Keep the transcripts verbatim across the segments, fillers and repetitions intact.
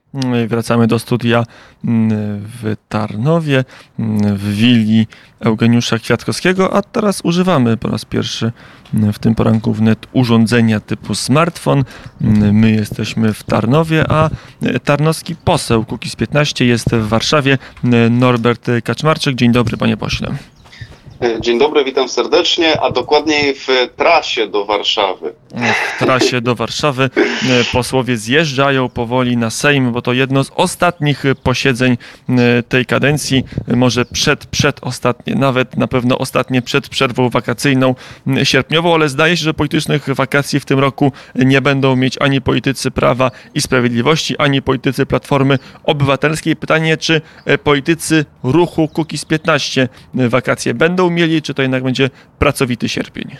Wracamy do studia w Tarnowie, w willi Eugeniusza Kwiatkowskiego, a teraz używamy po raz pierwszy w tym poranku wnet urządzenia typu smartfon. My jesteśmy w Tarnowie, a tarnowski poseł Kukiz piętnaście jest w Warszawie. Norbert Kaczmarczyk. Dzień dobry, panie pośle. Dzień dobry, witam serdecznie, a dokładniej w trasie do Warszawy. W trasie do Warszawy posłowie zjeżdżają powoli na Sejm, bo to jedno z ostatnich posiedzeń tej kadencji, może przed, przedostatnie, nawet na pewno ostatnie przed przerwą wakacyjną sierpniową, ale zdaje się, że politycznych wakacji w tym roku nie będą mieć ani politycy Prawa i Sprawiedliwości, ani politycy Platformy Obywatelskiej. Pytanie, czy politycy ruchu Kukiz piętnaście wakacje będą mieli, czy to jednak będzie pracowity sierpień?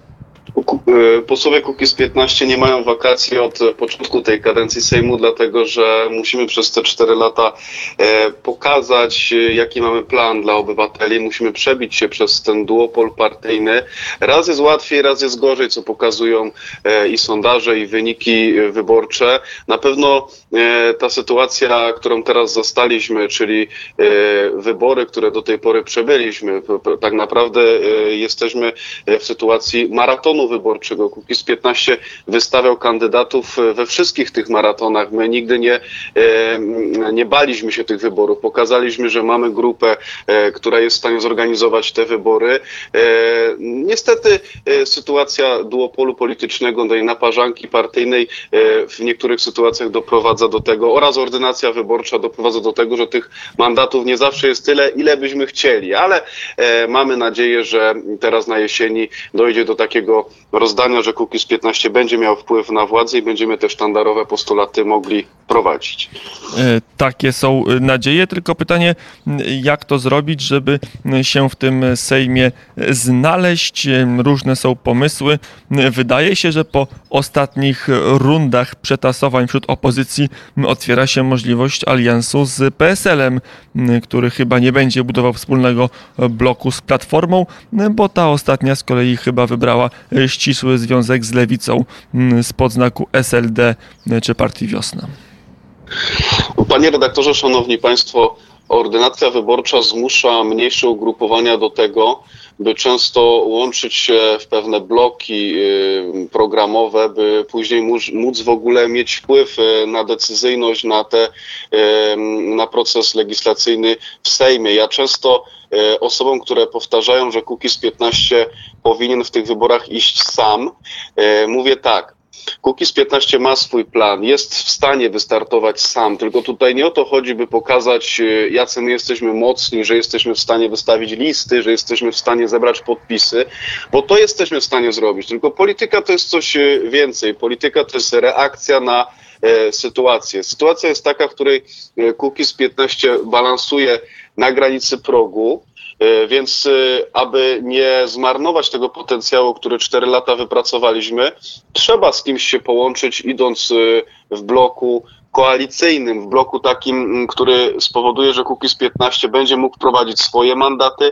Posłowie Kukiz piętnaście nie mają wakacji od początku tej kadencji Sejmu, dlatego że musimy przez te cztery lata pokazać, jaki mamy plan dla obywateli. Musimy przebić się przez ten duopol partyjny. Raz jest łatwiej, raz jest gorzej, co pokazują i sondaże, i wyniki wyborcze. Na pewno ta sytuacja, którą teraz zastaliśmy, czyli wybory, które do tej pory przebyliśmy, tak naprawdę jesteśmy w sytuacji maratonu wyborczego. Kukiz piętnaście wystawiał kandydatów we wszystkich tych maratonach. My nigdy nie, nie baliśmy się tych wyborów. Pokazaliśmy, że mamy grupę, która jest w stanie zorganizować te wybory. Niestety sytuacja duopolu politycznego, tej naparzanki partyjnej w niektórych sytuacjach doprowadza do tego, oraz ordynacja wyborcza doprowadza do tego, że tych mandatów nie zawsze jest tyle, ile byśmy chcieli, ale mamy nadzieję, że teraz na jesieni dojdzie do takiego rozdania, że Kukiz piętnaście będzie miał wpływ na władzę i będziemy te sztandarowe postulaty mogli prowadzić. Takie są nadzieje, tylko pytanie, jak to zrobić, żeby się w tym Sejmie znaleźć. Różne są pomysły. Wydaje się, że po ostatnich rundach przetasowań wśród opozycji otwiera się możliwość aliansu z P S L-em, który chyba nie będzie budował wspólnego bloku z Platformą, bo ta ostatnia z kolei chyba wybrała ścisły związek z Lewicą spod znaku S L D czy Partii Wiosna. Panie redaktorze, szanowni państwo, ordynacja wyborcza zmusza mniejsze ugrupowania do tego, by często łączyć się w pewne bloki programowe, by później móc w ogóle mieć wpływ na decyzyjność, na, te, na proces legislacyjny w Sejmie. Ja często osobom, które powtarzają, że Kukiz piętnaście powinien w tych wyborach iść sam, mówię tak. Kukiz piętnaście ma swój plan, jest w stanie wystartować sam, tylko tutaj nie o to chodzi, by pokazać, jacy my jesteśmy mocni, że jesteśmy w stanie wystawić listy, że jesteśmy w stanie zebrać podpisy, bo to jesteśmy w stanie zrobić, tylko polityka to jest coś więcej. Polityka to jest reakcja na e, sytuację. Sytuacja jest taka, w której Kukiz piętnaście balansuje na granicy progu, więc aby nie zmarnować tego potencjału, który cztery lata wypracowaliśmy, trzeba z kimś się połączyć, idąc w bloku koalicyjnym, w bloku takim, który spowoduje, że Kukiz piętnaście będzie mógł prowadzić swoje mandaty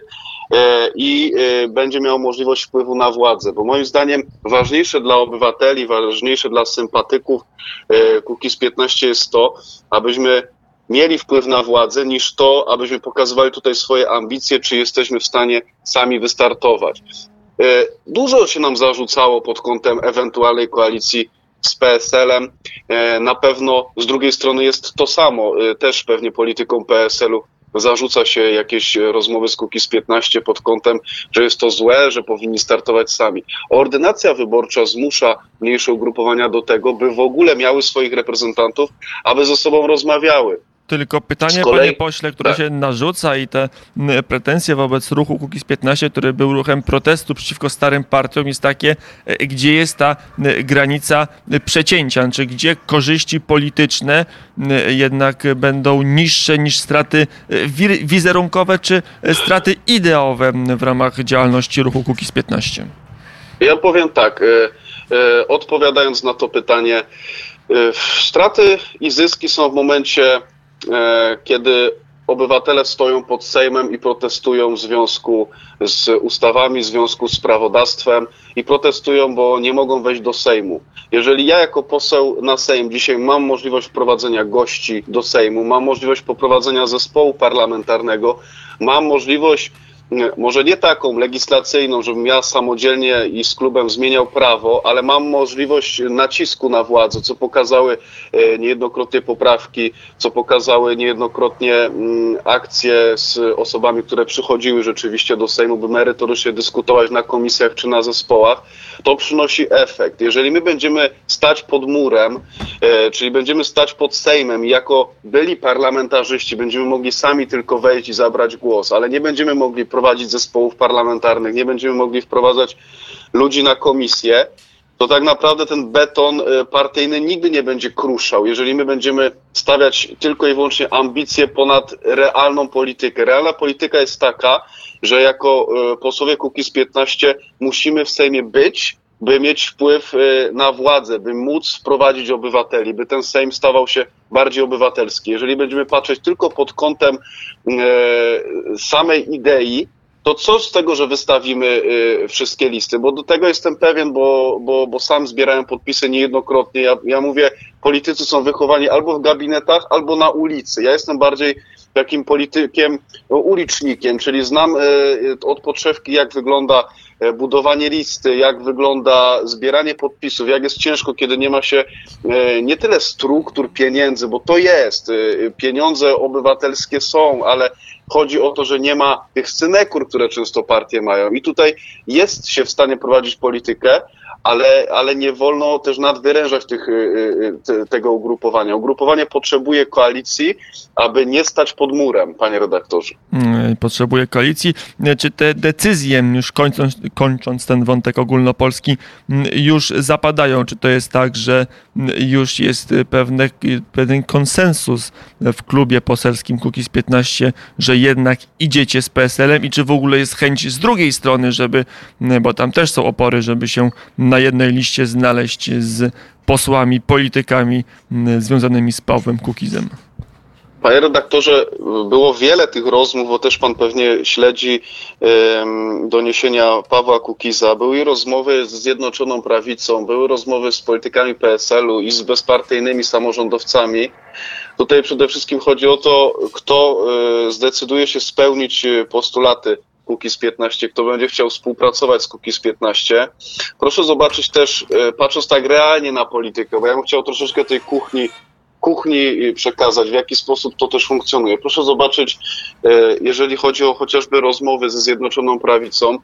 i będzie miał możliwość wpływu na władzę. Bo moim zdaniem ważniejsze dla obywateli, ważniejsze dla sympatyków Kukiz piętnaście jest to, abyśmy mieli wpływ na władzę, niż to, abyśmy pokazywali tutaj swoje ambicje, czy jesteśmy w stanie sami wystartować. Dużo się nam zarzucało pod kątem ewentualnej koalicji z P S L-em. Na pewno z drugiej strony jest to samo. Też pewnie politykom P S L-u zarzuca się jakieś rozmowy z Kukiz piętnaście pod kątem, że jest to złe, że powinni startować sami. Ordynacja wyborcza zmusza mniejsze ugrupowania do tego, by w ogóle miały swoich reprezentantów, aby ze sobą rozmawiały. Tylko pytanie, kolei, panie pośle, które tak się narzuca i te pretensje wobec ruchu Kukiz piętnaście, który był ruchem protestu przeciwko starym partiom, jest takie, gdzie jest ta granica przecięcia, czy gdzie korzyści polityczne jednak będą niższe niż straty wizerunkowe, czy straty ideowe w ramach działalności ruchu Kukiz piętnaście? Ja powiem tak, odpowiadając na to pytanie, straty i zyski są w momencie, kiedy obywatele stoją pod Sejmem i protestują w związku z ustawami, w związku z prawodawstwem i protestują, bo nie mogą wejść do Sejmu. Jeżeli ja jako poseł na Sejm dzisiaj mam możliwość wprowadzenia gości do Sejmu, mam możliwość poprowadzenia zespołu parlamentarnego, mam możliwość, może nie taką legislacyjną, żebym ja samodzielnie i z klubem zmieniał prawo, ale mam możliwość nacisku na władzę, co pokazały niejednokrotnie poprawki, co pokazały niejednokrotnie akcje z osobami, które przychodziły rzeczywiście do Sejmu, by merytorycznie dyskutować na komisjach czy na zespołach. To przynosi efekt. Jeżeli my będziemy stać pod murem, czyli będziemy stać pod Sejmem i jako byli parlamentarzyści będziemy mogli sami tylko wejść i zabrać głos, ale nie będziemy mogli prowadzić zespołów parlamentarnych, nie będziemy mogli wprowadzać ludzi na komisję, to tak naprawdę ten beton partyjny nigdy nie będzie kruszał, jeżeli my będziemy stawiać tylko i wyłącznie ambicje ponad realną politykę. Realna polityka jest taka, że jako posłowie Kukiz piętnaście musimy w Sejmie być, by mieć wpływ na władzę, by móc wprowadzić obywateli, by ten Sejm stawał się bardziej obywatelski. Jeżeli będziemy patrzeć tylko pod kątem samej idei, to co z tego, że wystawimy y, wszystkie listy? Bo do tego jestem pewien, bo, bo, bo sam zbierałem podpisy niejednokrotnie. Ja, ja mówię, politycy są wychowani albo w gabinetach, albo na ulicy. Ja jestem bardziej takim politykiem, no, ulicznikiem, czyli znam y, od podszewki, jak wygląda budowanie listy, jak wygląda zbieranie podpisów, jak jest ciężko, kiedy nie ma się y, nie tyle struktur pieniędzy, bo to jest, y, pieniądze obywatelskie są, ale chodzi o to, że nie ma tych synekur, które często partie mają. I tutaj jest się w stanie prowadzić politykę, ale, ale nie wolno też nadwyrężać tych, te, tego ugrupowania. Ugrupowanie potrzebuje koalicji, aby nie stać pod murem, panie redaktorze. Potrzebuje koalicji. Czy te decyzje, już kończąc, kończąc ten wątek ogólnopolski, już zapadają? Czy to jest tak, że już jest pewne, pewien konsensus w klubie poselskim Kukiz piętnaście, że jednak idziecie z P S L-em i czy w ogóle jest chęć z drugiej strony, żeby, bo tam też są opory, żeby się na jednej liście znaleźć z posłami, politykami związanymi z Pawłem Kukizem? Panie redaktorze, było wiele tych rozmów, bo też pan pewnie śledzi um, doniesienia Pawła Kukiza. Były rozmowy z Zjednoczoną Prawicą, były rozmowy z politykami P S L-u i z bezpartyjnymi samorządowcami. Tutaj przede wszystkim chodzi o to, kto y, zdecyduje się spełnić postulaty Kukiz piętnaście, kto będzie chciał współpracować z Kukiz piętnaście. Proszę zobaczyć też, patrząc tak realnie na politykę, bo ja bym chciał troszeczkę tej kuchni, kuchni przekazać, w jaki sposób to też funkcjonuje. Proszę zobaczyć, jeżeli chodzi o chociażby rozmowy ze Zjednoczoną Prawicą,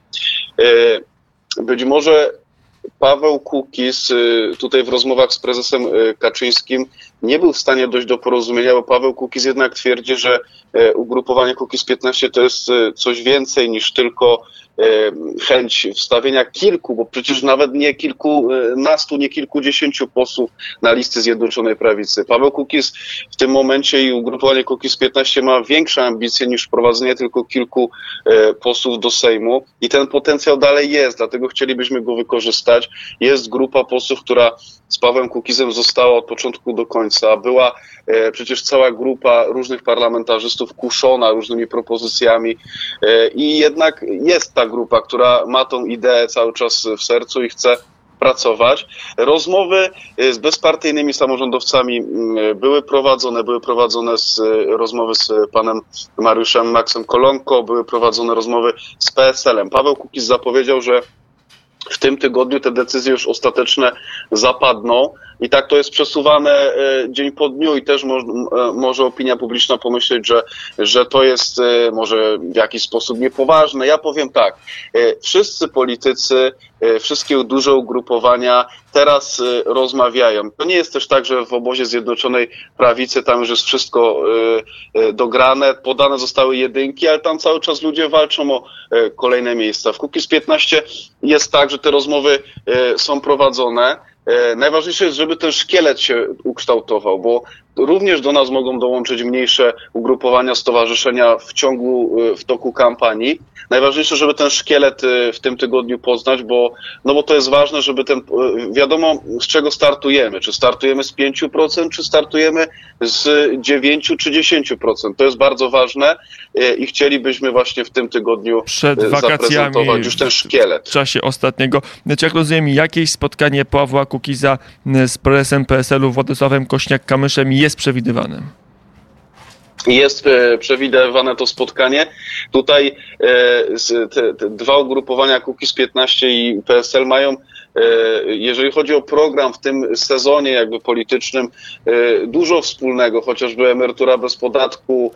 być może Paweł Kukiz tutaj w rozmowach z prezesem Kaczyńskim nie był w stanie dojść do porozumienia, bo Paweł Kukiz jednak twierdzi, że ugrupowanie Kukiz piętnaście to jest coś więcej niż tylko chęć wstawienia kilku, bo przecież nawet nie kilkunastu, nie kilkudziesięciu posłów na listy Zjednoczonej Prawicy. Paweł Kukiz w tym momencie i ugrupowanie Kukiz piętnaście ma większe ambicje niż wprowadzenie tylko kilku posłów do Sejmu i ten potencjał dalej jest, dlatego chcielibyśmy go wykorzystać. Jest grupa posłów, która z Pawłem Kukizem została od początku do końca. Była e, przecież cała grupa różnych parlamentarzystów kuszona różnymi propozycjami e, i jednak jest ta grupa, która ma tą ideę cały czas w sercu i chce pracować. Rozmowy z bezpartyjnymi samorządowcami były prowadzone, były prowadzone z, rozmowy z panem Mariuszem Maxem Kolonko, były prowadzone rozmowy z P S L-em. Paweł Kukiz zapowiedział, że w tym tygodniu te decyzje już ostateczne zapadną i tak to jest przesuwane dzień po dniu i też mo- może opinia publiczna pomyśleć, że, że to jest może w jakiś sposób niepoważne. Ja powiem tak, wszyscy politycy, wszystkie duże ugrupowania teraz rozmawiają. To nie jest też tak, że w obozie Zjednoczonej Prawicy tam już jest wszystko dograne, podane zostały jedynki, ale tam cały czas ludzie walczą o kolejne miejsca. W Kukiz piętnaście jest tak, że te rozmowy są prowadzone. Najważniejsze jest, żeby ten szkielet się ukształtował, bo również do nas mogą dołączyć mniejsze ugrupowania, stowarzyszenia w ciągu, w toku kampanii. Najważniejsze, żeby ten szkielet w tym tygodniu poznać, bo, no bo to jest ważne, żeby ten, wiadomo z czego startujemy. Czy startujemy z pięciu procent, czy startujemy z dziewięciu czy dziesięciu procent. To jest bardzo ważne i chcielibyśmy właśnie w tym tygodniu przed wakacjami już ten szkielet. W czasie ostatniego. Znaczy, jak rozumiem, jakieś spotkanie Pawła Kukiza z prezesem P S L-u Władysławem Kośniak-Kamyszem jest przewidywane? Jest przewidywane to spotkanie. Tutaj te, te dwa ugrupowania Kukiz piętnaście i P S L mają, jeżeli chodzi o program w tym sezonie jakby politycznym, dużo wspólnego, chociażby emerytura bez podatku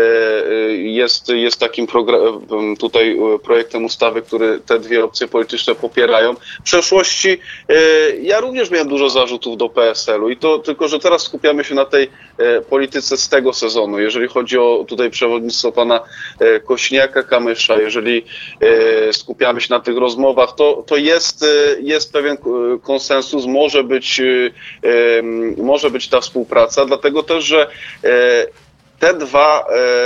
jest, jest takim program, tutaj projektem ustawy, który te dwie opcje polityczne popierają. W przeszłości ja również miałem dużo zarzutów do P S L-u i to tylko, że teraz skupiamy się na tej polityce z tego sezonu. Jeżeli chodzi o tutaj przewodnictwo pana Kośniaka-Kamysza, jeżeli skupiamy się na tych rozmowach, to, to jest, jest pewien konsensus, może być, może być ta współpraca, dlatego też, że Te dwa,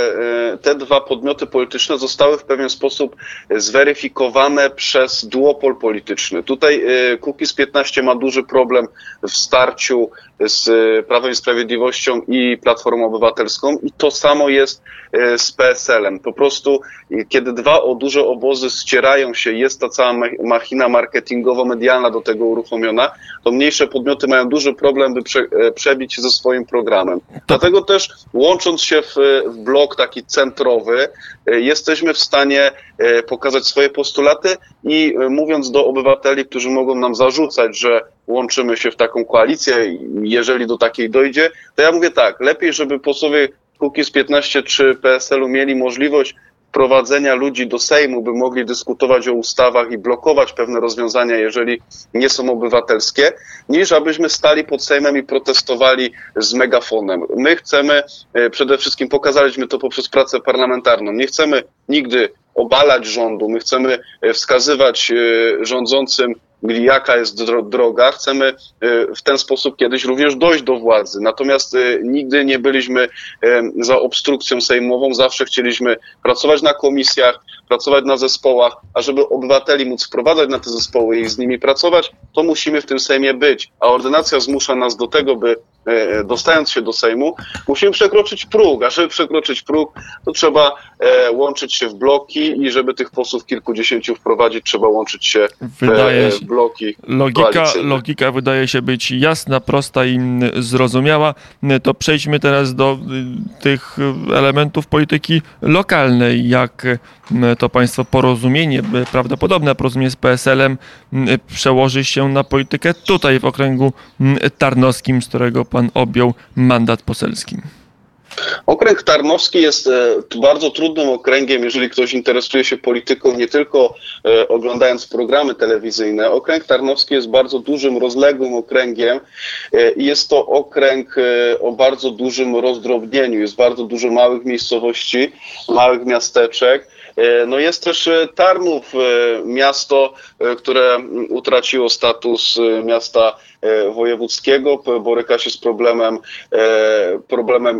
te dwa podmioty polityczne zostały w pewien sposób zweryfikowane przez duopol polityczny. Tutaj Kukiz piętnaście ma duży problem w starciu z Prawem i Sprawiedliwością i Platformą Obywatelską i to samo jest z P S L-em. Po prostu kiedy dwa o duże obozy ścierają się, jest ta cała machina marketingowo-medialna do tego uruchomiona, to mniejsze podmioty mają duży problem, by prze, przebić się ze swoim programem. Dlatego też łącząc się w, w blok taki centrowy, jesteśmy w stanie pokazać swoje postulaty i mówiąc do obywateli, którzy mogą nam zarzucać, że łączymy się w taką koalicję, jeżeli do takiej dojdzie, to ja mówię tak, lepiej, żeby posłowie Kukiz piętnaście czy P S L-u mieli możliwość wprowadzenia ludzi do Sejmu, by mogli dyskutować o ustawach i blokować pewne rozwiązania, jeżeli nie są obywatelskie, niż abyśmy stali pod Sejmem i protestowali z megafonem. My chcemy, przede wszystkim pokazaliśmy to poprzez pracę parlamentarną, nie chcemy nigdy obalać rządu, my chcemy wskazywać rządzącym, jaka jest droga. Chcemy w ten sposób kiedyś również dojść do władzy. Natomiast nigdy nie byliśmy za obstrukcją sejmową. Zawsze chcieliśmy pracować na komisjach, pracować na zespołach, a żeby obywateli móc wprowadzać na te zespoły i z nimi pracować, to musimy w tym Sejmie być. A ordynacja zmusza nas do tego, by dostając się do Sejmu, musimy przekroczyć próg. A żeby przekroczyć próg, to trzeba łączyć się w bloki i żeby tych posłów kilkudziesięciu wprowadzić, trzeba łączyć się Wydaje w bloki logika, logika wydaje się być jasna, prosta i zrozumiała. To przejdźmy teraz do tych elementów polityki lokalnej. Jak to państwo porozumienie, prawdopodobne porozumienie z P S L-em przełoży się na politykę tutaj w okręgu tarnowskim, z którego pan objął mandat poselski? Okręg Tarnowski jest bardzo trudnym okręgiem, jeżeli ktoś interesuje się polityką, nie tylko oglądając programy telewizyjne. Okręg Tarnowski jest bardzo dużym, rozległym okręgiem i jest to okręg o bardzo dużym rozdrobnieniu. Jest bardzo dużo małych miejscowości, małych miasteczek. No jest też Tarnów, miasto, które utraciło status miasta wojewódzkiego, boryka się z problemem, problemem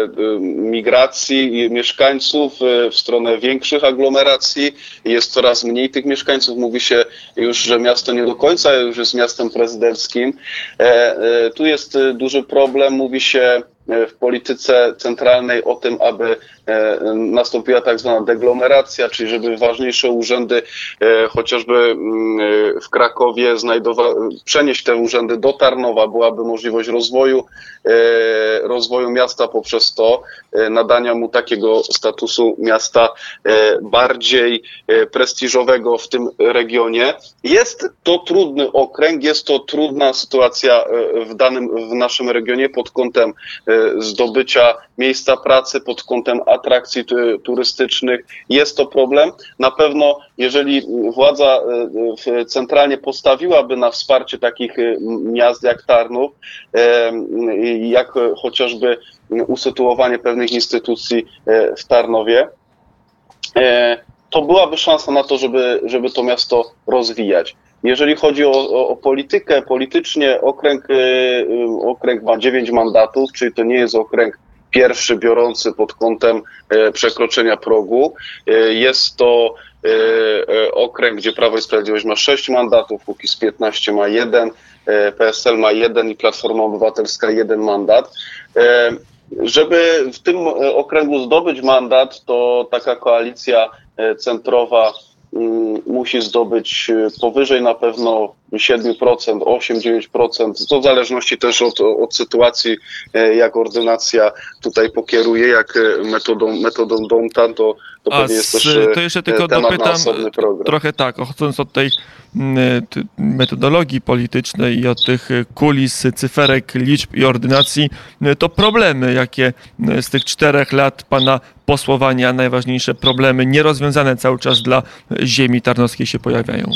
migracji mieszkańców w stronę większych aglomeracji. Jest coraz mniej tych mieszkańców. Mówi się już, że miasto nie do końca już jest miastem prezydenckim. Tu jest duży problem. Mówi się w polityce centralnej o tym, aby nastąpiła tak zwana deglomeracja, czyli żeby ważniejsze urzędy, chociażby w Krakowie, znajdowa- przenieść te urzędy do Tarnowa, byłaby możliwość rozwoju, rozwoju miasta poprzez to, nadania mu takiego statusu miasta bardziej prestiżowego w tym regionie. Jest to trudny okręg, jest to trudna sytuacja w danym, w naszym regionie pod kątem zdobycia miejsca pracy, pod kątem atrakcji turystycznych. Jest to problem. Na pewno, jeżeli władza centralnie postawiłaby na wsparcie takich miast jak Tarnów, jak chociażby usytuowanie pewnych instytucji w Tarnowie, to byłaby szansa na to, żeby, żeby to miasto rozwijać. Jeżeli chodzi o, o, o politykę, politycznie okręg, okręg ma dziewięć mandatów, czyli to nie jest okręg pierwszy biorący pod kątem przekroczenia progu. Jest to okręg, gdzie Prawo i Sprawiedliwość ma sześć mandatów, Kukiz piętnaście ma jeden, P S L ma jeden i Platforma Obywatelska jeden mandat. Żeby w tym okręgu zdobyć mandat, to taka koalicja centrowa musi zdobyć powyżej na pewno siedem procent, osiem do dziewięciu procent, to w zależności też od, od sytuacji, jak ordynacja tutaj pokieruje, jak metodą, metodą Donta, to, to pewnie jest też to jeszcze tylko temat dopytam, na osobny program. Trochę tak, odchodząc od tej metodologii politycznej i od tych kulis, cyferek, liczb i ordynacji, to problemy, jakie z tych czterech lat pana posłowania, najważniejsze problemy nierozwiązane cały czas dla ziemi tarnowskiej się pojawiają?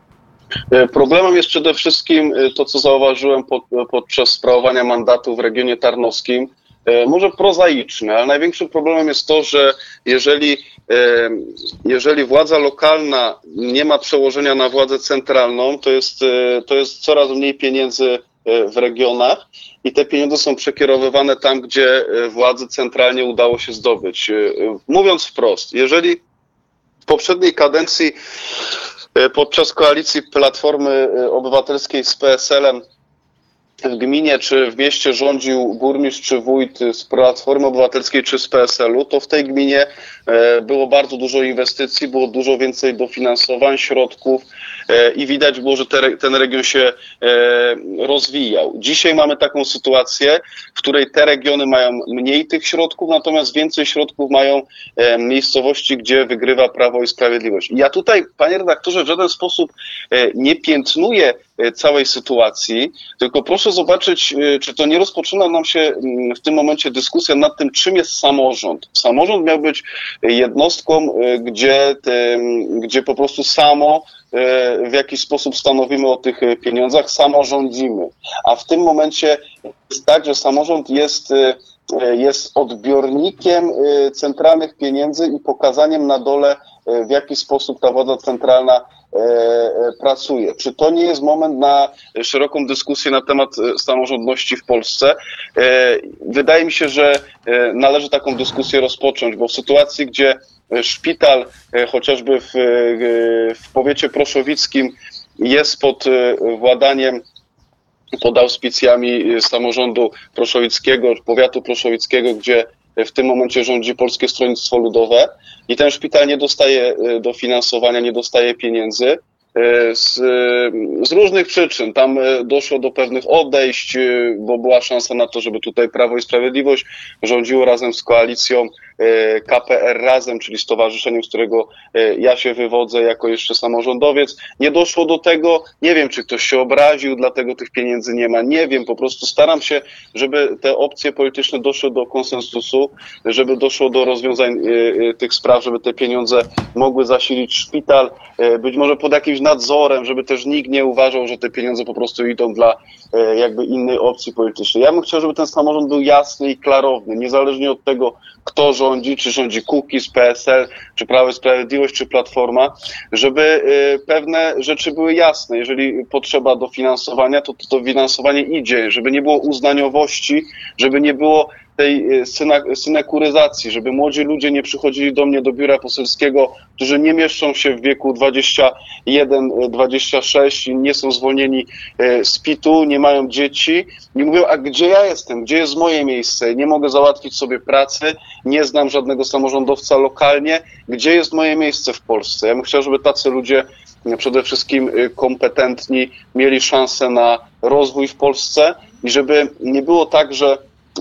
Problemem jest przede wszystkim to, co zauważyłem pod, podczas sprawowania mandatu w regionie tarnowskim. Może prozaiczne, ale największym problemem jest to, że jeżeli, jeżeli władza lokalna nie ma przełożenia na władzę centralną, to jest, to jest coraz mniej pieniędzy w regionach i te pieniądze są przekierowywane tam, gdzie władzy centralnie udało się zdobyć. Mówiąc wprost, jeżeli w poprzedniej kadencji podczas koalicji Platformy Obywatelskiej z P S L-em w gminie czy w mieście rządził burmistrz czy wójt z Platformy Obywatelskiej czy z P S L-u, to w tej gminie było bardzo dużo inwestycji, było dużo więcej dofinansowań, środków i widać było, że te, ten region się rozwijał. Dzisiaj mamy taką sytuację, w której te regiony mają mniej tych środków, natomiast więcej środków mają miejscowości, gdzie wygrywa Prawo i Sprawiedliwość. I ja tutaj, panie redaktorze, w żaden sposób nie piętnuję całej sytuacji, tylko proszę zobaczyć, czy to nie rozpoczyna nam się w tym momencie dyskusja nad tym, czym jest samorząd. Samorząd miał być jednostką, gdzie, gdzie po prostu samo w jakiś sposób stanowimy o tych pieniądzach, samorządzimy. A w tym momencie jest tak, że samorząd jest, jest odbiornikiem centralnych pieniędzy i pokazaniem na dole, w jaki sposób ta władza centralna pracuje. Czy to nie jest moment na szeroką dyskusję na temat samorządności w Polsce? Wydaje mi się, że należy taką dyskusję rozpocząć, bo w sytuacji, gdzie szpital chociażby w, w powiecie proszowickim jest pod władaniem, pod auspicjami samorządu proszowickiego, powiatu proszowickiego, gdzie w tym momencie rządzi Polskie Stronnictwo Ludowe i ten szpital nie dostaje dofinansowania, nie dostaje pieniędzy z, z różnych przyczyn. Tam doszło do pewnych odejść, bo była szansa na to, żeby tutaj Prawo i Sprawiedliwość rządziło razem z koalicją K P R Razem, czyli stowarzyszeniem, z którego ja się wywodzę jako jeszcze samorządowiec. Nie doszło do tego, nie wiem, czy ktoś się obraził, dlatego tych pieniędzy nie ma, nie wiem, po prostu staram się, żeby te opcje polityczne doszły do konsensusu, żeby doszło do rozwiązań tych spraw, żeby te pieniądze mogły zasilić szpital, być może pod jakimś nadzorem, żeby też nikt nie uważał, że te pieniądze po prostu idą dla jakby innej opcji politycznej. Ja bym chciał, żeby ten samorząd był jasny i klarowny, niezależnie od tego, kto rządzi, czy rządzi Kukiz, P S L, czy Prawo i Sprawiedliwość, czy Platforma, żeby pewne rzeczy były jasne. Jeżeli potrzeba dofinansowania, to to dofinansowanie idzie, żeby nie było uznaniowości, żeby nie było tej synekuryzacji, żeby młodzi ludzie nie przychodzili do mnie do biura poselskiego, którzy nie mieszczą się w wieku dwadzieścia jeden dwadzieścia sześć, nie są zwolnieni z P I T-u, nie mają dzieci i mówią, a gdzie ja jestem, gdzie jest moje miejsce, nie mogę załatwić sobie pracy, nie znam żadnego samorządowca lokalnie, gdzie jest moje miejsce w Polsce. Ja bym chciał, żeby tacy ludzie przede wszystkim kompetentni mieli szansę na rozwój w Polsce i żeby nie było tak, że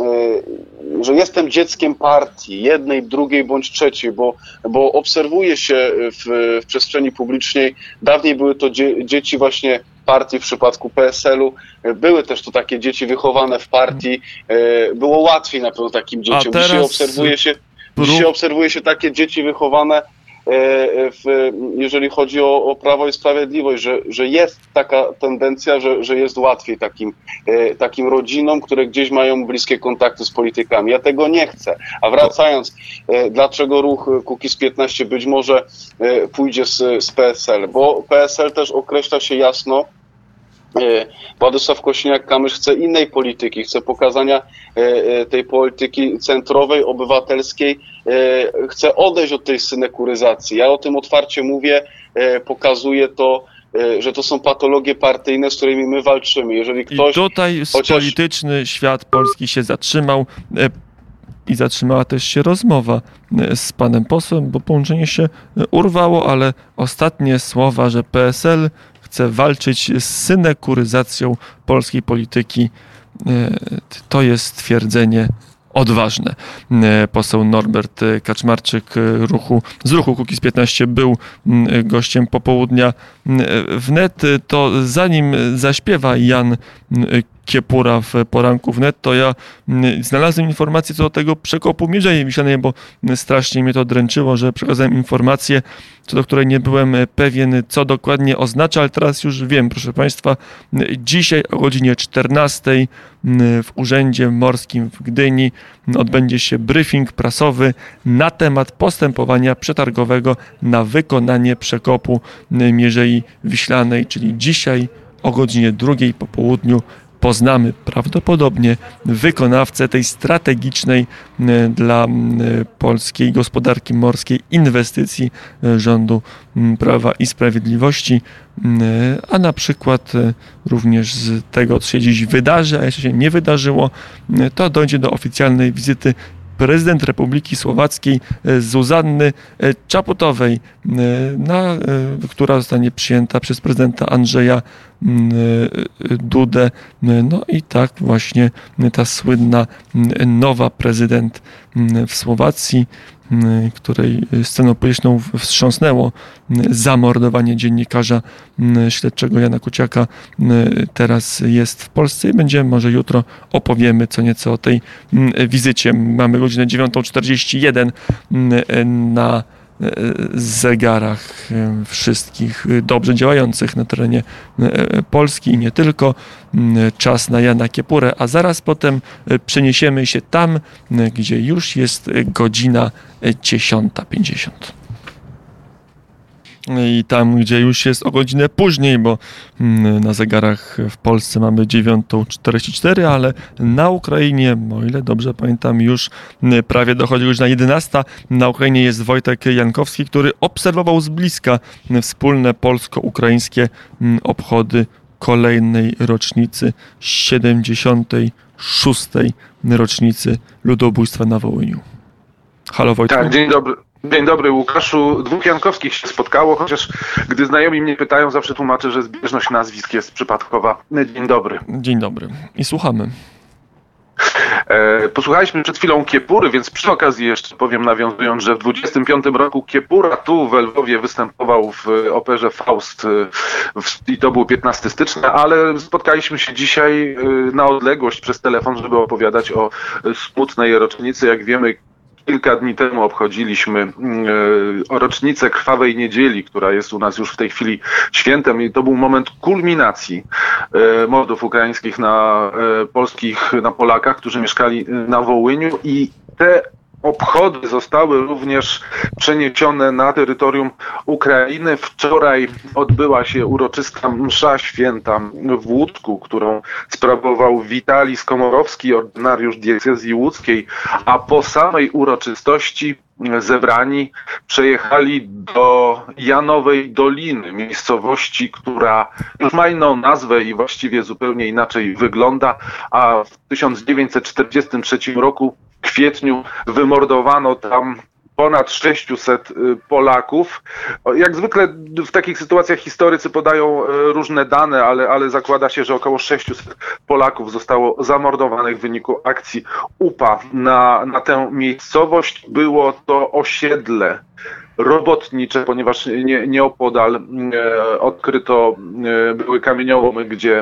że jestem dzieckiem partii, jednej, drugiej bądź trzeciej, bo, bo obserwuje się w, w przestrzeni publicznej, dawniej były to dzie, dzieci właśnie partii w przypadku P S L-u, były też to takie dzieci wychowane w partii, było łatwiej na pewno takim dzieciom. Dzisiaj obserwuje się, dzisiaj obserwuje się takie dzieci wychowane w, jeżeli chodzi o, o Prawo i Sprawiedliwość, że, że jest taka tendencja, że, że jest łatwiej takim, takim rodzinom, które gdzieś mają bliskie kontakty z politykami. Ja tego nie chcę. A wracając, dlaczego ruch Kukiz piętnaście być może pójdzie z, z P S L? Bo P S L też określa się jasno. Władysław Kosiniak-Kamysz chce innej polityki, chce pokazania tej polityki centrowej, obywatelskiej, chce odejść od tej synekuryzacji. Ja o tym otwarcie mówię, pokazuję to, że to są patologie partyjne, z którymi my walczymy. Jeżeli ktoś, I tutaj chociaż... polityczny świat polski się zatrzymał i zatrzymała też się rozmowa z panem posłem, bo połączenie się urwało, ale ostatnie słowa, że P S L chce walczyć z synekuryzacją polskiej polityki, to jest stwierdzenie odważne. Poseł Norbert Kaczmarczyk ruchu, z ruchu Kukiz piętnaście był gościem popołudnia wnet. To zanim zaśpiewa Jan Kiepura w poranku wnet, to ja znalazłem informację co do tego przekopu Mierzei Wiślanej, bo strasznie mnie to dręczyło, że przekazałem informację, co do której nie byłem pewien, co dokładnie oznacza, ale teraz już wiem, proszę Państwa. Dzisiaj o godzinie czternastej w Urzędzie Morskim w Gdyni odbędzie się briefing prasowy na temat postępowania przetargowego na wykonanie przekopu Mierzei Wiślanej, czyli dzisiaj o godzinie drugiej po południu poznamy prawdopodobnie wykonawcę tej strategicznej dla polskiej gospodarki morskiej inwestycji rządu Prawa i Sprawiedliwości, a na przykład również z tego, co się dziś wydarzy, a jeszcze się nie wydarzyło, to dojdzie do oficjalnej wizyty prezydent Republiki Słowackiej Zuzanny Czaputowej, na, która zostanie przyjęta przez prezydenta Andrzeja Dudę. No i tak właśnie ta słynna nowa prezydent w Słowacji, której sceną polityczną wstrząsnęło zamordowanie dziennikarza śledczego Jana Kuciaka, teraz jest w Polsce i będziemy, może jutro opowiemy co nieco o tej wizycie. Mamy godzinę dziewiątą czterdzieści jeden na zegarach wszystkich dobrze działających na terenie Polski i nie tylko. Czas na Jana Kiepurę, a zaraz potem przeniesiemy się tam, gdzie już jest godzina dziesiąta pięćdziesiąt. I tam, gdzie już jest o godzinę później, bo na zegarach w Polsce mamy dziewiątą czterdzieści cztery, ale na Ukrainie, o ile dobrze pamiętam, już prawie dochodzi godzina jedenasta. Na Ukrainie jest Wojtek Jankowski, który obserwował z bliska wspólne polsko-ukraińskie obchody kolejnej rocznicy, siedemdziesiątej szóstej rocznicy ludobójstwa na Wołyniu. Halo Wojtku. Tak, dzień dobry. Dzień dobry, Łukaszu. Dwóch Jankowskich się spotkało, chociaż gdy znajomi mnie pytają, zawsze tłumaczę, że zbieżność nazwisk jest przypadkowa. Dzień dobry. Dzień dobry i słuchamy. E, posłuchaliśmy przed chwilą Kiepury, więc przy okazji jeszcze powiem, nawiązując, że w dwudziestym piątym roku Kiepura tu w Lwowie występował w operze Faust w, i to był piętnastego stycznia, ale spotkaliśmy się dzisiaj na odległość przez telefon, żeby opowiadać o smutnej rocznicy. Jak wiemy, kilka dni temu obchodziliśmy e, rocznicę Krwawej Niedzieli, która jest u nas już w tej chwili świętem i to był moment kulminacji e, mordów ukraińskich na e, polskich, na Polakach, którzy mieszkali na Wołyniu i te obchody zostały również przeniesione na terytorium Ukrainy. Wczoraj odbyła się uroczysta msza święta w Łódzku, którą sprawował Witalij Skomorowski, ordynariusz diecezji łódzkiej, a po samej uroczystości zebrani przejechali do Janowej Doliny, miejscowości, która już ma inną nazwę i właściwie zupełnie inaczej wygląda, a w tysiąc dziewięćset czterdziestym trzecim roku w kwietniu wymordowano tam ponad sześciuset Polaków. Jak zwykle w takich sytuacjach historycy podają różne dane, ale, ale zakłada się, że około sześciuset Polaków zostało zamordowanych w wyniku akcji U P A na, na tę miejscowość. Było to osiedle robotnicze, ponieważ nie, nieopodal e, odkryto e, były kamieniołomy, gdzie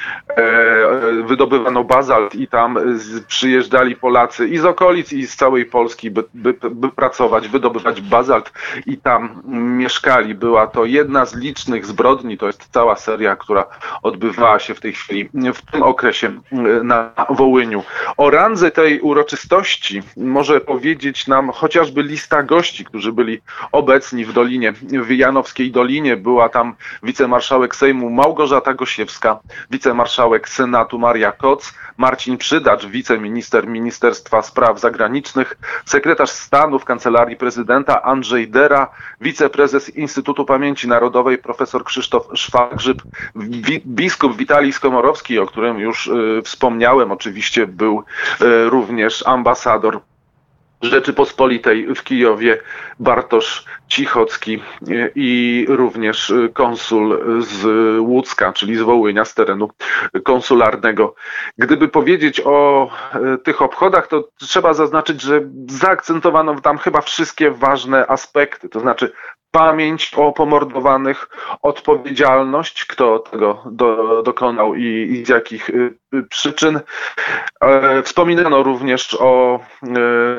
e, wydobywano bazalt i tam z, przyjeżdżali Polacy i z okolic, i z całej Polski, by, by, by pracować, wydobywać bazalt i tam mieszkali. Była to jedna z licznych zbrodni, to jest cała seria, która odbywała się w tej chwili, w tym okresie na Wołyniu. O randze tej uroczystości może powiedzieć nam chociażby lista gości, którzy byli obecni w Dolinie, w Janowskiej Dolinie. Była tam wicemarszałek Sejmu Małgorzata Gosiewska, wicemarszałek Senatu Maria Koc, Marcin Przydacz, wiceminister Ministerstwa Spraw Zagranicznych, sekretarz stanu w Kancelarii Prezydenta Andrzej Dera, wiceprezes Instytutu Pamięci Narodowej profesor Krzysztof Szwagrzyb, biskup Witalij Skomorowski, o którym już y, wspomniałem, oczywiście był y, również ambasador Rzeczypospolitej w Kijowie Bartosz Cichocki i również konsul z Łódzka, czyli z Wołynia, z terenu konsularnego. Gdyby powiedzieć o tych obchodach, to trzeba zaznaczyć, że zaakcentowano tam chyba wszystkie ważne aspekty, to znaczy pamięć o pomordowanych, odpowiedzialność, kto tego do, dokonał i, i z jakich y, y, przyczyn. E, wspominano również o e,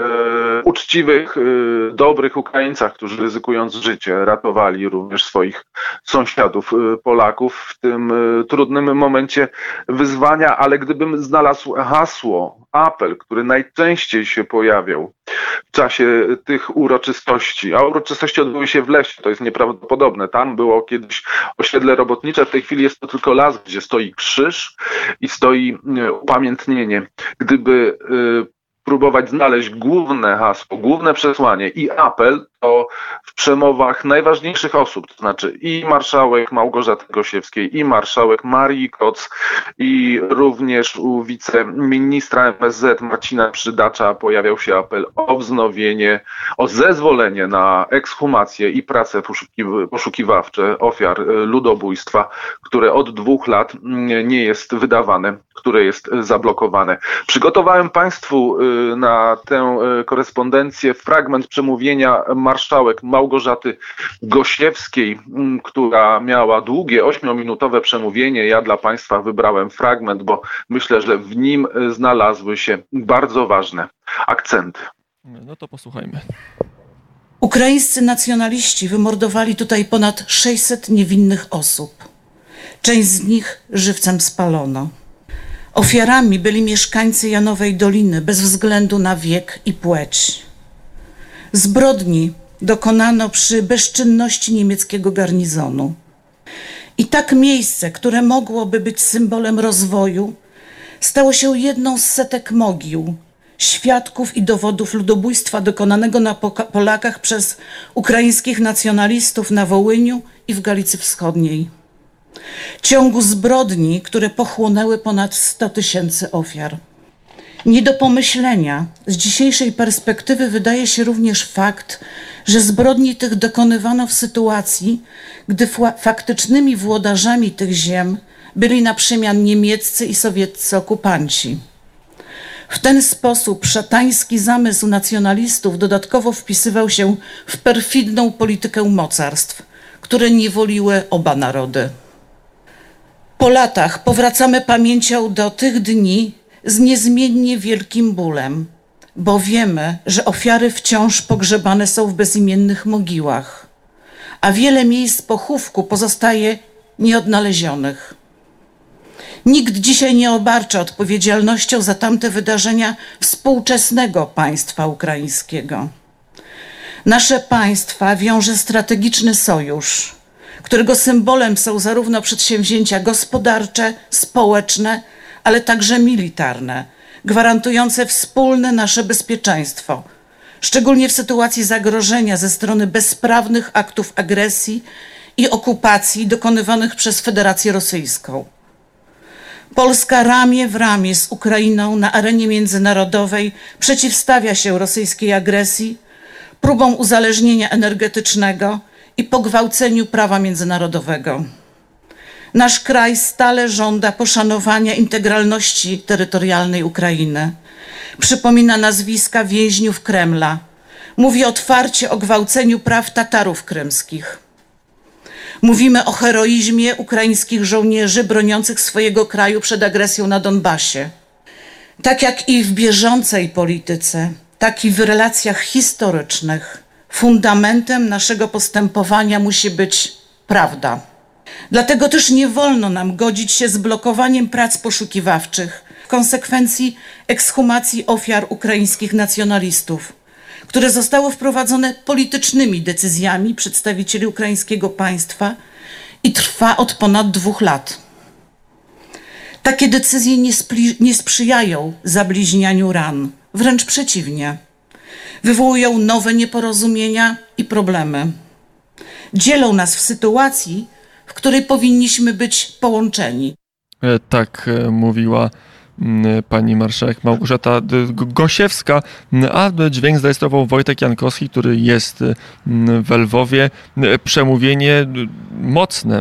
uczciwych, y, dobrych Ukraińcach, którzy ryzykując życie ratowali również swoich sąsiadów y, Polaków w tym y, trudnym momencie wyzwania, ale gdybym znalazł hasło, apel, który najczęściej się pojawiał w czasie tych uroczystości, a uroczystości odbyły się w lesie, to jest nieprawdopodobne. Tam było kiedyś osiedle robotnicze, w tej chwili jest to tylko las, gdzie stoi krzyż i stoi upamiętnienie. Gdyby próbować znaleźć główne hasło, główne przesłanie i apel, to w przemowach najważniejszych osób, to znaczy i marszałek Małgorzaty Gosiewskiej, i marszałek Marii Koc, i również u wiceministra M S Z Marcina Przydacza pojawiał się apel o wznowienie, o zezwolenie na ekshumację i prace poszukiw- poszukiwawcze ofiar ludobójstwa, które od dwóch lat nie jest wydawane, które jest zablokowane. Przygotowałem Państwu na tę korespondencję fragment przemówienia marszałek Małgorzaty Gosiewskiej, która miała długie, ośmiominutowe przemówienie. Ja dla Państwa wybrałem fragment, bo myślę, że w nim znalazły się bardzo ważne akcenty. No to posłuchajmy. Ukraińscy nacjonaliści wymordowali tutaj ponad sześćset niewinnych osób. Część z nich żywcem spalono. Ofiarami byli mieszkańcy Janowej Doliny bez względu na wiek i płeć. Zbrodni dokonano przy bezczynności niemieckiego garnizonu. I tak miejsce, które mogłoby być symbolem rozwoju, stało się jedną z setek mogił, świadków i dowodów ludobójstwa dokonanego na Polakach przez ukraińskich nacjonalistów na Wołyniu i w Galicji Wschodniej. Ciągu zbrodni, które pochłonęły ponad sto tysięcy ofiar. Nie do pomyślenia z dzisiejszej perspektywy wydaje się również fakt, że zbrodni tych dokonywano w sytuacji, gdy faktycznymi włodarzami tych ziem byli na przemian niemieccy i sowieccy okupanci. W ten sposób szatański zamysł nacjonalistów dodatkowo wpisywał się w perfidną politykę mocarstw, które niewoliły oba narody. Po latach powracamy pamięcią do tych dni z niezmiennie wielkim bólem, bo wiemy, że ofiary wciąż pogrzebane są w bezimiennych mogiłach, a wiele miejsc pochówku pozostaje nieodnalezionych. Nikt dzisiaj nie obarcza odpowiedzialnością za tamte wydarzenia współczesnego państwa ukraińskiego. Nasze państwa wiąże strategiczny sojusz, którego symbolem są zarówno przedsięwzięcia gospodarcze, społeczne, ale także militarne, gwarantujące wspólne nasze bezpieczeństwo, szczególnie w sytuacji zagrożenia ze strony bezprawnych aktów agresji i okupacji dokonywanych przez Federację Rosyjską. Polska ramię w ramię z Ukrainą na arenie międzynarodowej przeciwstawia się rosyjskiej agresji, próbom uzależnienia energetycznego i pogwałceniu prawa międzynarodowego. Nasz kraj stale żąda poszanowania integralności terytorialnej Ukrainy. Przypomina nazwiska więźniów Kremla, mówi otwarcie o gwałceniu praw Tatarów krymskich. Mówimy o heroizmie ukraińskich żołnierzy broniących swojego kraju przed agresją na Donbasie. Tak jak i w bieżącej polityce, tak i w relacjach historycznych, fundamentem naszego postępowania musi być prawda. Dlatego też nie wolno nam godzić się z blokowaniem prac poszukiwawczych, w konsekwencji ekshumacji ofiar ukraińskich nacjonalistów, które zostały wprowadzone politycznymi decyzjami przedstawicieli ukraińskiego państwa i trwa od ponad dwóch lat. Takie decyzje nie, nie sprzyjają zabliźnianiu ran, wręcz przeciwnie. Wywołują nowe nieporozumienia i problemy. Dzielą nas w sytuacji, w której powinniśmy być połączeni. Tak mówiła pani marszałek Małgorzata Gosiewska, a dźwięk zarejestrował Wojtek Jankowski, który jest w Lwowie. Przemówienie mocne.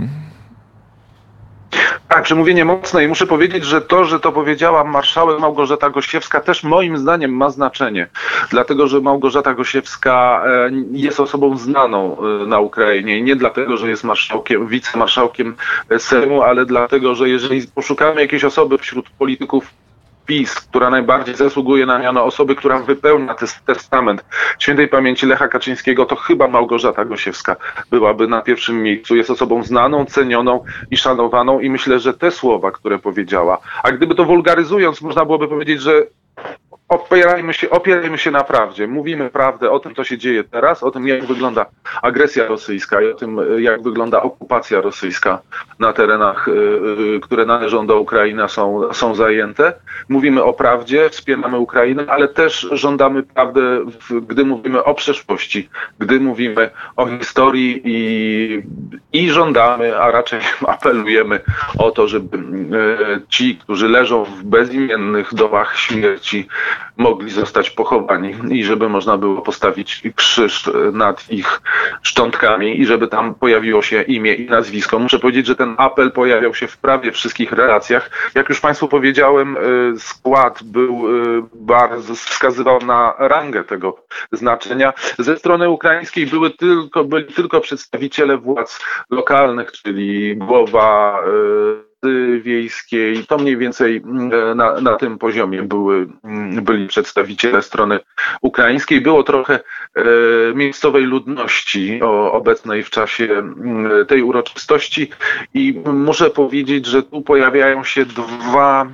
Tak, przemówienie mocne i muszę powiedzieć, że to, że to powiedziała marszałek Małgorzata Gosiewska, też moim zdaniem ma znaczenie, dlatego że Małgorzata Gosiewska jest osobą znaną na Ukrainie i nie dlatego, że jest marszałkiem, wicemarszałkiem Sejmu, ale dlatego, że jeżeli poszukamy jakiejś osoby wśród polityków PiS, która najbardziej zasługuje na miano osoby, która wypełnia testament świętej pamięci Lecha Kaczyńskiego, to chyba Małgorzata Gosiewska byłaby na pierwszym miejscu. Jest osobą znaną, cenioną i szanowaną i myślę, że te słowa, które powiedziała, a gdyby to wulgaryzując, można byłoby powiedzieć, że opierajmy się, opierajmy się na prawdzie. Mówimy prawdę o tym, co się dzieje teraz, o tym, jak wygląda agresja rosyjska i o tym, jak wygląda okupacja rosyjska na terenach, które należą do Ukrainy, są, są zajęte. Mówimy o prawdzie, wspieramy Ukrainę, ale też żądamy prawdy, gdy mówimy o przeszłości, gdy mówimy o historii i, i żądamy, a raczej apelujemy o to, żeby ci, którzy leżą w bezimiennych dołach śmierci, mogli zostać pochowani i żeby można było postawić krzyż nad ich szczątkami i żeby tam pojawiło się imię i nazwisko. Muszę powiedzieć, że ten apel pojawiał się w prawie wszystkich relacjach. Jak już Państwu powiedziałem, skład był bardzo, wskazywał na rangę tego znaczenia. Ze strony ukraińskiej były tylko, byli tylko przedstawiciele władz lokalnych, czyli głowa wiejskiej, to mniej więcej na, na tym poziomie były, byli przedstawiciele strony ukraińskiej. Było trochę e, miejscowej ludności o, obecnej w czasie tej uroczystości i muszę powiedzieć, że tu pojawiają się dwa,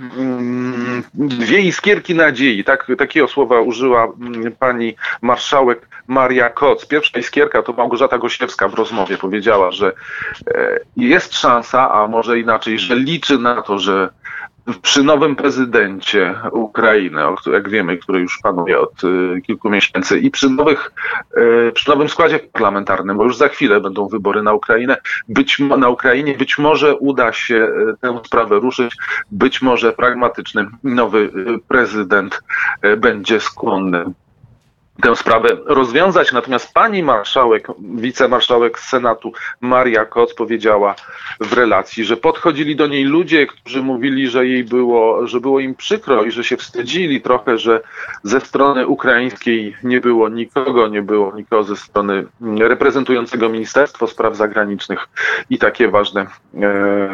dwie iskierki nadziei. Tak, takiego słowa użyła pani marszałek Maria Koc. Pierwsza iskierka to Małgorzata Gosiewska w rozmowie powiedziała, że e, jest szansa, a może inaczej, że liczy na to, że przy nowym prezydencie Ukrainy, jak wiemy, który już panuje od kilku miesięcy i przy, nowych, przy nowym składzie parlamentarnym, bo już za chwilę będą wybory na Ukrainę, być, na Ukrainie być może uda się tę sprawę ruszyć, być może pragmatyczny nowy prezydent będzie skłonny tę sprawę rozwiązać. Natomiast pani marszałek, wicemarszałek Senatu Maria Koc powiedziała w relacji, że podchodzili do niej ludzie, którzy mówili, że jej było, że było im przykro i że się wstydzili trochę, że ze strony ukraińskiej nie było nikogo, nie było nikogo ze strony reprezentującego Ministerstwo Spraw Zagranicznych i takie ważne e,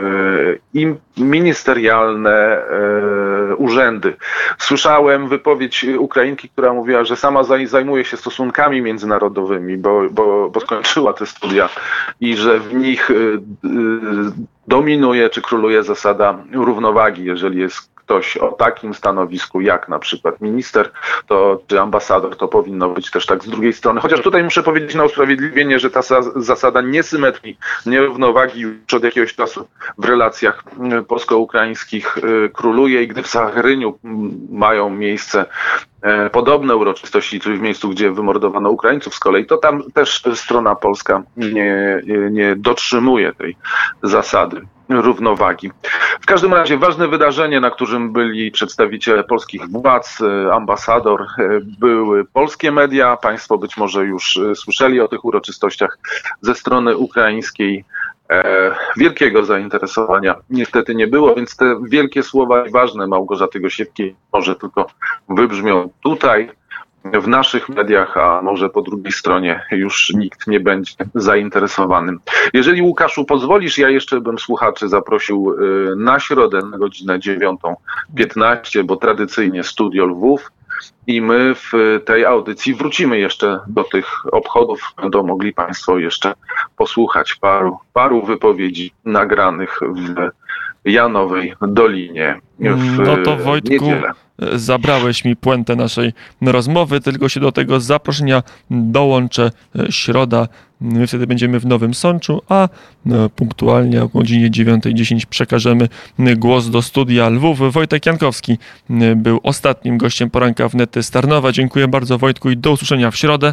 i ministerialne e, urzędy. Słyszałem wypowiedź Ukrainki, która mówiła, że sama za zajmuje się stosunkami międzynarodowymi, bo, bo, bo skończyła te studia i że w nich y, y, dominuje czy króluje zasada równowagi. Jeżeli jest ktoś o takim stanowisku jak na przykład minister to, czy ambasador, to powinno być też tak z drugiej strony. Chociaż tutaj muszę powiedzieć na usprawiedliwienie, że ta zasada niesymetrii, nierównowagi już od jakiegoś czasu w relacjach polsko-ukraińskich króluje i gdy w Sacharyniu mają miejsce podobne uroczystości, czyli w miejscu, gdzie wymordowano Ukraińców z kolei, to tam też strona polska nie, nie dotrzymuje tej zasady równowagi. W każdym razie ważne wydarzenie, na którym byli przedstawiciele polskich władz, ambasador, były polskie media. Państwo być może już słyszeli o tych uroczystościach ze strony ukraińskiej. Wielkiego zainteresowania niestety nie było, więc te wielkie słowa i ważne Małgorzaty Gosiewskiej może tylko wybrzmią tutaj. w naszych mediach, a może po drugiej stronie już nikt nie będzie zainteresowanym. Jeżeli, Łukaszu, pozwolisz, ja jeszcze bym słuchaczy zaprosił na środę na godzinę dziewiątą piętnaście, bo tradycyjnie Studio Lwów. I my w tej audycji wrócimy jeszcze do tych obchodów. Będą mogli Państwo jeszcze posłuchać paru, paru wypowiedzi nagranych w Janowej Dolinie w No to Wojtku, niedzielę. Zabrałeś mi puentę naszej rozmowy, tylko się do tego zaproszenia dołączę środa. My wtedy będziemy w Nowym Sączu, a punktualnie o godzinie dziewiątej dziesięć przekażemy głos do Studia Lwów. Wojtek Jankowski był ostatnim gościem poranka Wnet z Tarnowa. Dziękuję bardzo, Wojtku, i do usłyszenia w środę.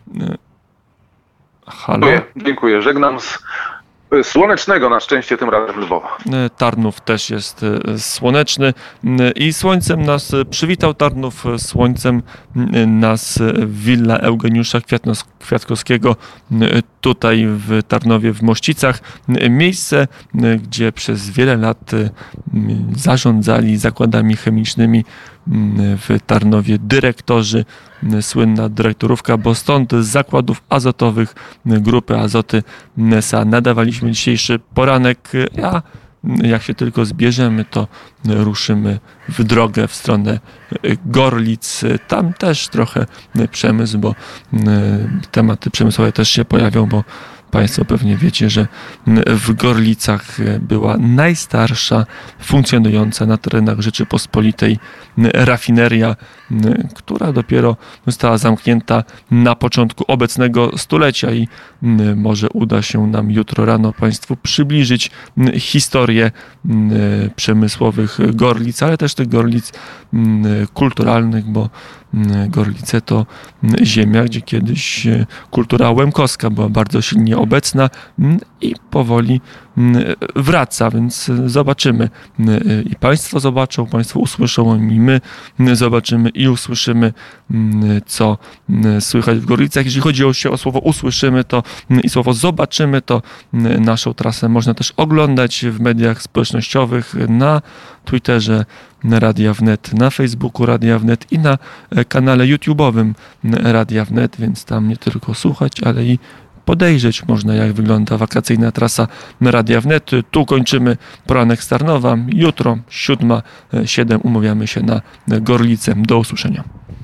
Halo? Dziękuję, dziękuję. Żegnam z słonecznego na szczęście tym razem Lwowa. Tarnów też jest słoneczny i słońcem nas przywitał Tarnów, słońcem nas willa Eugeniusza Kwiatkowskiego tutaj w Tarnowie w Mościcach. Miejsce, gdzie przez wiele lat zarządzali zakładami chemicznymi w Tarnowie dyrektorzy, słynna dyrektorówka, bo stąd z zakładów azotowych Grupy Azoty S A nadawaliśmy dzisiejszy poranek, a jak się tylko zbierzemy, to ruszymy w drogę w stronę Gorlic. Tam też trochę przemysł, bo tematy przemysłowe też się pojawią, bo Państwo pewnie wiecie, że w Gorlicach była najstarsza funkcjonująca na terenach Rzeczypospolitej rafineria, która dopiero została zamknięta na początku obecnego stulecia i może uda się nam jutro rano Państwu przybliżyć historię przemysłowych Gorlic, ale też tych Gorlic kulturalnych, bo Gorlice to ziemia, gdzie kiedyś kultura łemkowska była bardzo silnie obecna i powoli wraca, więc zobaczymy. I Państwo zobaczą, Państwo usłyszą, i my zobaczymy i usłyszymy, co słychać w Gorlicach. Jeżeli chodzi o, się o słowo usłyszymy to i słowo zobaczymy, to naszą trasę można też oglądać w mediach społecznościowych, na Twitterze Radia Wnet, na Facebooku Radia Wnet i na kanale YouTube'owym Radia Wnet, więc tam nie tylko słuchać, ale i podejrzeć można, jak wygląda wakacyjna trasa Radia Wnet. Tu kończymy poranek z Tarnowa. Jutro siódma siedem umawiamy się na Gorlicę. Do usłyszenia.